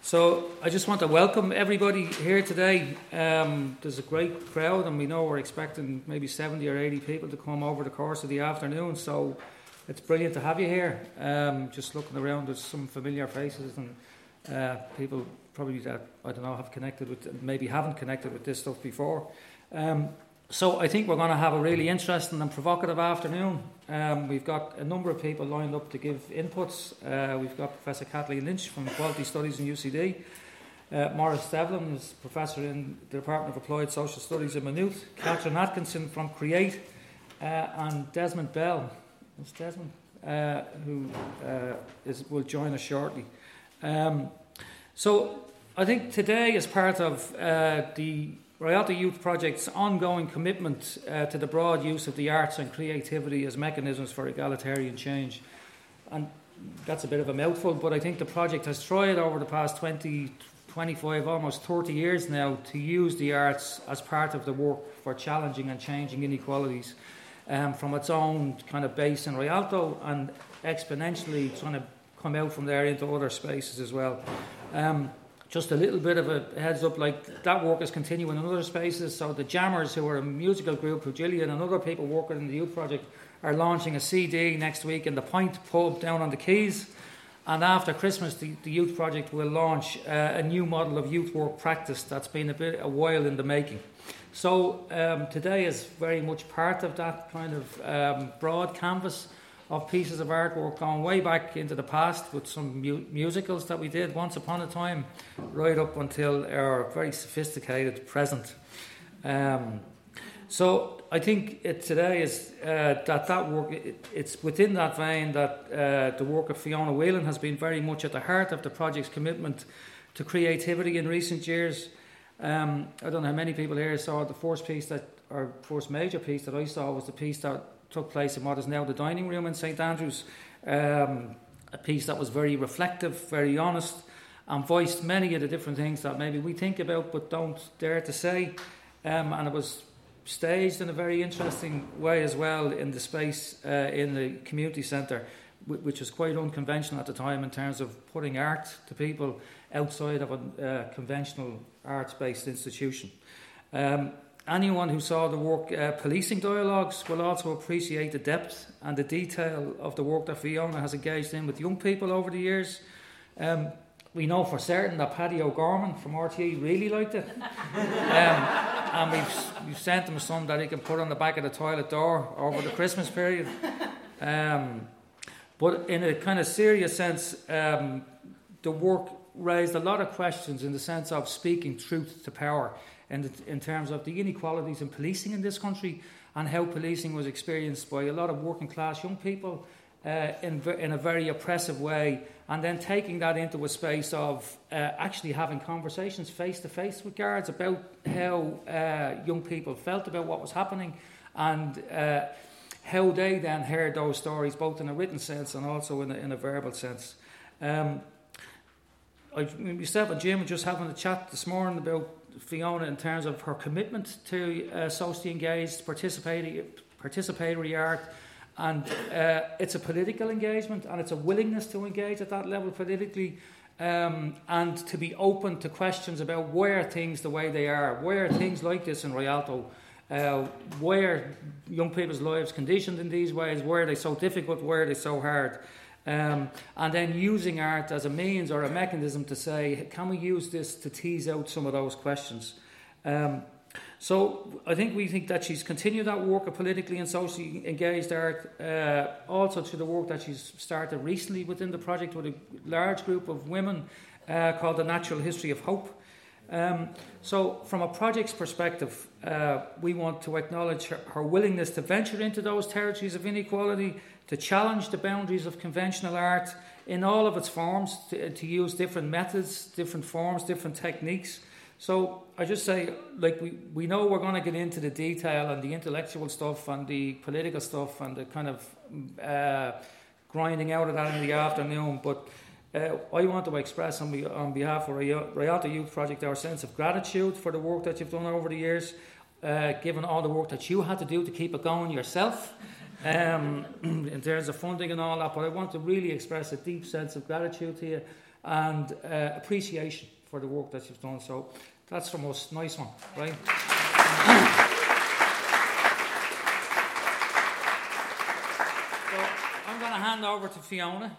So I just want to welcome everybody here today. There's a great crowd, and we know we're expecting maybe 70 or 80 people to come over the course of the afternoon. So it's brilliant to have you here. Just looking around, there's some familiar faces and people probably that I don't know have connected with, maybe haven't connected with this stuff before. So I think we're going to have a really interesting and provocative afternoon. We've got a number of people lined up to give inputs. We've got Professor Kathleen Lynch from Quality Studies in UCD. Maurice Devlin is Professor in the Department of Applied Social Studies in Maynooth. Catherine Atkinson from Create. And Desmond Bell. It's Desmond, who will join us shortly. So I think today, as part of the Rialto Youth Project's ongoing commitment to the broad use of the arts and creativity as mechanisms for egalitarian change. And that's a bit of a mouthful, but I think the project has tried over the past 20, 25, almost 30 years now to use the arts as part of the work for challenging and changing inequalities from its own kind of base in Rialto and exponentially trying to come out from there into other spaces as well. Just a little bit of a heads up, like that work is continuing in other spaces. So the Jammers, who are a musical group, who Gillian and other people working in the youth project, are launching a CD next week in the Point pub down on the Quays. And after Christmas, the youth project will launch a new model of youth work practice that's been a while in the making. So today is very much part of that kind of broad canvas of pieces of artwork going way back into the past with some musicals that we did once upon a time, right up until our very sophisticated present. So I think today is that work, it's within that vein that the work of Fiona Whelan has been very much at the heart of the project's commitment to creativity in recent years. I don't know how many people here saw the first major piece that I saw was the piece that took place in what is now the dining room in St Andrews, a piece that was very reflective, very honest, and voiced many of the different things that maybe we think about but don't dare to say. And it was staged in a very interesting way as well in the space in the community centre, which was quite unconventional at the time in terms of putting art to people outside of a conventional arts-based institution. Anyone who saw the work Policing Dialogues will also appreciate the depth and the detail of the work that Fiona has engaged in with young people over the years. We know for certain that Paddy O'Gorman from RTE really liked it. And we've sent him some that he can put on the back of the toilet door over the Christmas period. But in a kind of serious sense, the work raised a lot of questions in the sense of speaking truth to power in terms of the inequalities in policing in this country and how policing was experienced by a lot of working class young people in a very oppressive way, and then taking that into a space of actually having conversations face to face with guards about how young people felt about what was happening and how they then heard those stories both in a written sense and also in a verbal sense. Myself and Jim were just having a chat this morning about Fiona in terms of her commitment to socially engaged participatory art, and it's a political engagement and it's a willingness to engage at that level politically, and to be open to questions about why are things the way they are, why are things like this in Rialto, why are young people's lives conditioned in these ways, why are they so difficult, why are they so hard. And then using art as a means or a mechanism to say, can we use this to tease out some of those questions? So I think we think that she's continued that work of politically and socially engaged art, also to the work that she's started recently within the project with a large group of women called The Natural History of Hope. So from a project's perspective, we want to acknowledge her willingness to venture into those territories of inequality, to challenge the boundaries of conventional art in all of its forms, to use different methods, different forms, different techniques. So I just say, like, we know we're going to get into the detail and the intellectual stuff and the political stuff and the kind of grinding out of that in the afternoon, but I want to express on behalf of Rialto Youth Project our sense of gratitude for the work that you've done over the years, given all the work that you had to do to keep it going yourself, in terms of funding and all that. But I want to really express a deep sense of gratitude to you and appreciation for the work that you've done. So that's the most nice one, right? So I'm going to hand over to Fiona.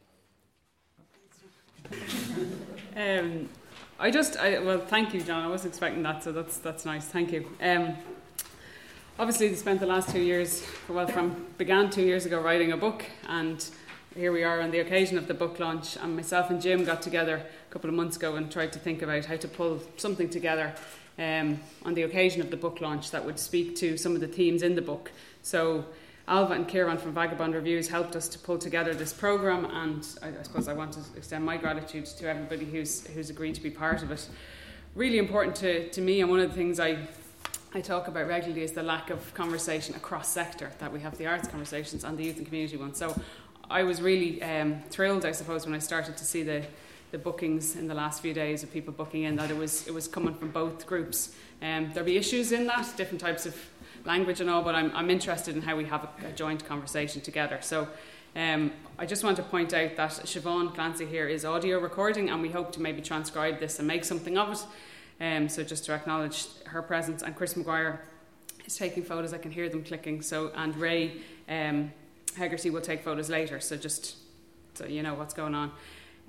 Well, thank you, John. I wasn't expecting that, so that's nice. Thank you. Obviously, they spent the last 2 years, began 2 years ago writing a book, and here we are on the occasion of the book launch. And myself and Jim got together a couple of months ago and tried to think about how to pull something together on the occasion of the book launch that would speak to some of the themes in the book. So Alva and Kieran from Vagabond Reviews helped us to pull together this programme, and I suppose I want to extend my gratitude to everybody who's agreed to be part of it. Really important to me, and one of the things I talk about regularly is the lack of conversation across sector, that we have the arts conversations and the youth and community ones. So I was really thrilled, I suppose, when I started to see the bookings in the last few days of people booking in, that it was coming from both groups. There'll be issues in that, different types of language and all, but I'm interested in how we have a joint conversation together. So I just want to point out that Siobhan Clancy here is audio recording, and we hope to maybe transcribe this and make something of it. So just to acknowledge her presence. And Chris Maguire is taking photos. I can hear them clicking. So, and Ray Hegarty will take photos later. So just so you know what's going on.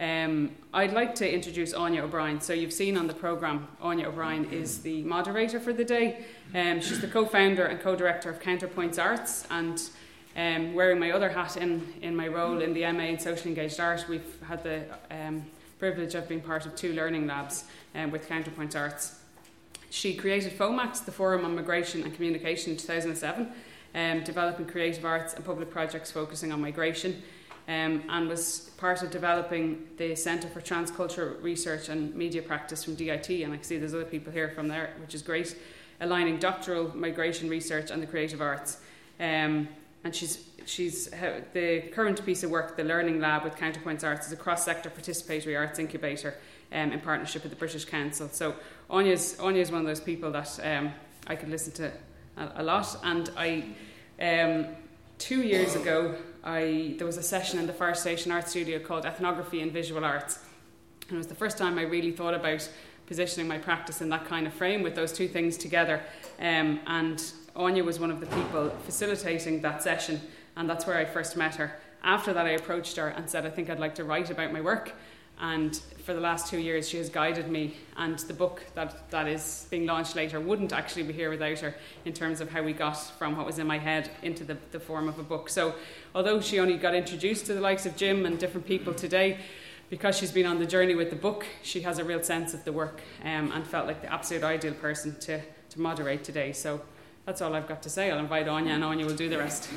I'd like to introduce Anya O'Brien. So you've seen on the programme, Anya O'Brien is the moderator for the day. She's the co-founder and co-director of Counterpoints Arts, and wearing my other hat in my role in the MA in Socially Engaged Art, we've had the privilege of being part of 2 learning labs with Counterpoints Arts. She created FOMAX, the Forum on Migration and Communication, in 2007, developing creative arts and public projects focusing on migration. And was part of developing the Centre for Transcultural Research and Media Practice from DIT, and I can see there's other people here from there, which is great, aligning doctoral migration research and the creative arts. And she's the current piece of work, the Learning Lab with Counterpoints Arts, is a cross-sector participatory arts incubator in partnership with the British Council. So Anya's one of those people that I could listen to a lot, and 2 years ago there was a session in the Fire Station Art Studio called Ethnography and Visual Arts, and it was the first time I really thought about positioning my practice in that kind of frame with those 2 things together, and Anya was one of the people facilitating that session, and that's where I first met her. After that I approached her and said I think I'd like to write about my work, and for the last 2 years she has guided me, and the book that is being launched later wouldn't actually be here without her, in terms of how we got from what was in my head into the form of a book. So although she only got introduced to the likes of Jim and different people today, because she's been on the journey with the book, she has a real sense of the work, and felt like the absolute ideal person to moderate today. So that's all I've got to say. I'll invite Anya, and Anya will do the rest.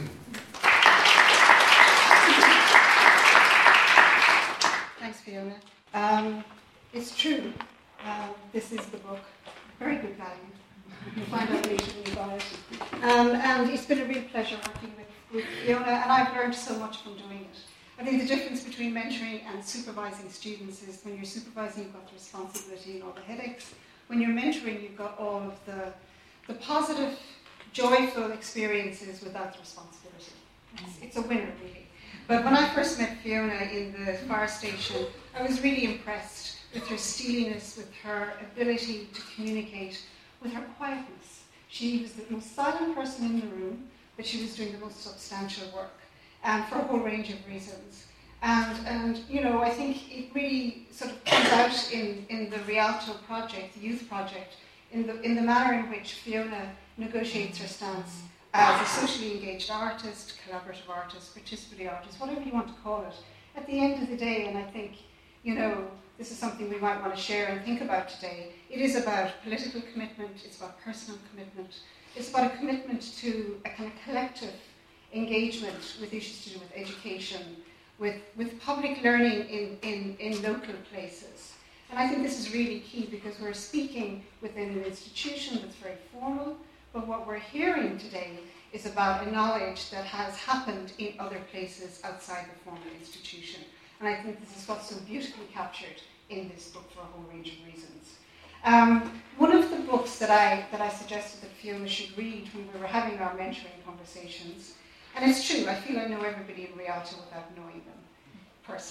Thanks, Fiona. It's true. This is the book. Very good value. You'll find out later when you buy it. And it's been a real pleasure working with Fiona, and I've learned so much from doing it. I think the difference between mentoring and supervising students is when you're supervising, you've got the responsibility and all the headaches. When you're mentoring, you've got all of the positive, joyful experiences without the responsibility. It's a winner, really. But when I first met Fiona in the fire station, I was really impressed with her steeliness, with her ability to communicate, with her quietness. She was the most silent person in the room, but she was doing the most substantial work, and for a whole range of reasons. And you know, I think it really sort of comes out in the Rialto project, the youth project, in the manner in which Fiona negotiates her stance as a socially engaged artist, collaborative artist, participatory artist, whatever you want to call it. At the end of the day, and I think, you know, this is something we might want to share and think about today, it is about political commitment, it's about personal commitment, it's about a commitment to a kind of collective engagement with issues to do with education, with public learning in local places. And I think this is really key because we're speaking within an institution that's very formal, but what we're hearing today is about a knowledge that has happened in other places outside the formal institution. And I think this is what's so beautifully captured in this book for a whole range of reasons. One of the books that I suggested that Fiona should read when we were having our mentoring conversations, and it's true, I feel I know everybody in Rialto without knowing them personally.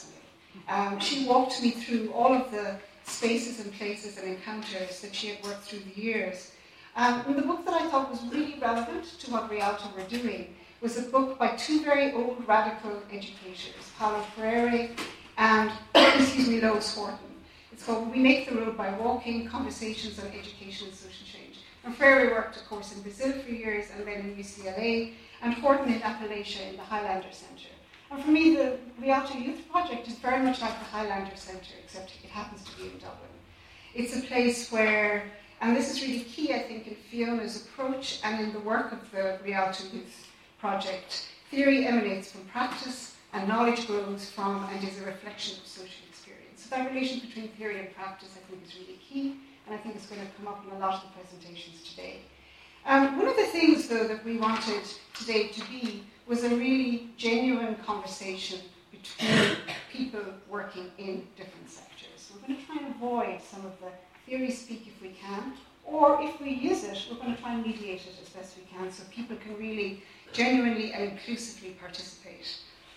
She walked me through all of the spaces and places and encounters that she had worked through the years. And the book that I thought was really relevant to what Rialto were doing was a book by two very old radical educators, Paulo Freire and Lois Horton. It's called We Make the Road by Walking, Conversations on Education and Social Change. And Freire worked, of course, in Brazil for years and then in UCLA, and Horton in Appalachia in the Highlander Centre. And for me, the Rialto Youth Project is very much like the Highlander Centre, except it happens to be in Dublin. It's a place where, and this is really key, I think, in Fiona's approach and in the work of the Rialto Youth Project, theory emanates from practice and knowledge grows from and is a reflection of social experience. So that relation between theory and practice, I think, is really key, and I think it's going to come up in a lot of the presentations today. One of the things, though, that we wanted today to be was a really genuine conversation between people working in different sectors. We're going to try and avoid some of the theory speak if we can, or if we use it, we're going to try and mediate it as best we can so people can really genuinely and inclusively participate.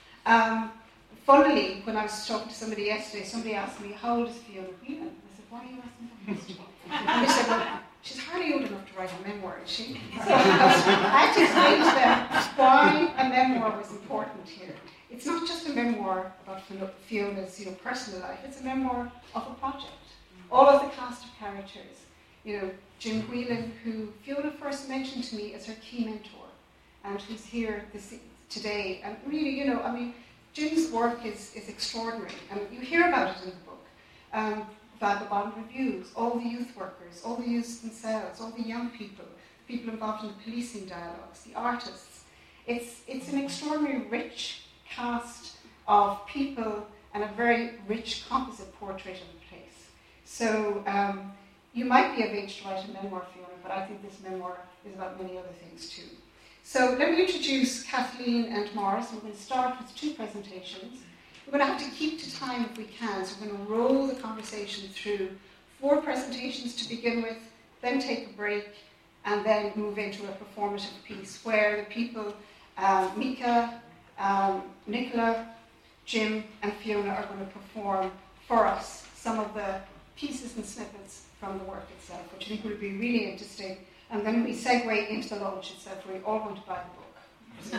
Funnily, when I was talking to somebody yesterday, somebody asked me, how old is Fiona Whelan? I said, why are you asking that question? And they said, well, she's hardly old enough to write a memoir, is she? So I had to explain to them why a memoir was important here. It's not just a memoir about Fiona's personal life, it's a memoir of a project. All of the cast of characters. Jim Whelan, who Fiona first mentioned to me as her key mentor, and who's here today. And really, Jim's work is extraordinary, and you hear about it in the book. Vagabond Reviews, all the youth workers, all the youths themselves, all the young people involved in the policing dialogues, the artists. It's an extraordinary rich cast of people and a very rich composite portrait of the place. So you might be of age to write a memoir, Fiona, but I think this memoir is about many other things too. So let me introduce Kathleen and Morris. We're going to start with two presentations. We're going to have to keep to time if we can, so we're going to roll the conversation through 4 presentations to begin with, then take a break, and then move into a performative piece where the people, Mika, Nicola, Jim, and Fiona are going to perform for us some of the pieces and snippets from the work itself, which I think will be really interesting. And then we segue into the launch itself, where we're all going to buy the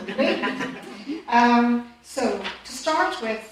book. So to start with,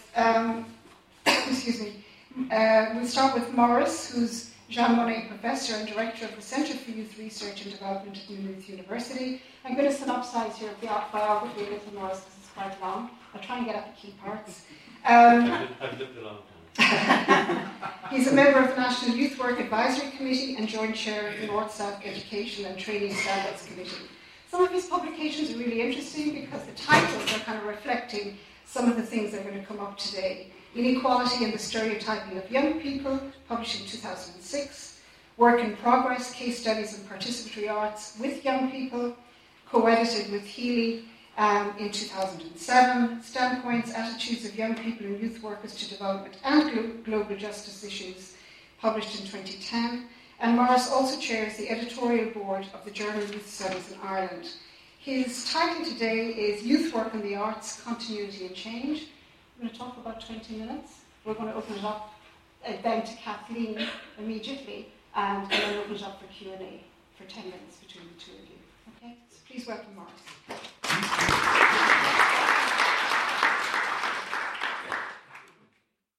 we'll start with Morris, who's Jean Monnet Professor and Director of the Centre for Youth Research and Development at Maynooth University. I'm going to synopsize your biography a little, Morris, because it's quite long. I'll try and get at the key parts. I've lived a long time. He's a member of the National Youth Work Advisory Committee and Joint Chair of the North-South Education and Training Standards Committee. Some of his publications are really interesting because the titles are kind of reflecting some of the things that are going to come up today. Inequality and the Stereotyping of Young People, published in 2006. Work in Progress, Case Studies in Participatory Arts with Young People, co-edited with Healy in 2007. Standpoints, Attitudes of Young People and Youth Workers to Development and Global Justice Issues, published in 2010. And Morris also chairs the editorial board of the Journal Youth Studies in Ireland. His title today is Youth Work in the Arts, Continuity and Change. I'm going to talk for about 20 minutes. We're going to open it up then to Kathleen immediately, and then open it up for Q&A for 10 minutes between the two of you. Okay? So please welcome Morris.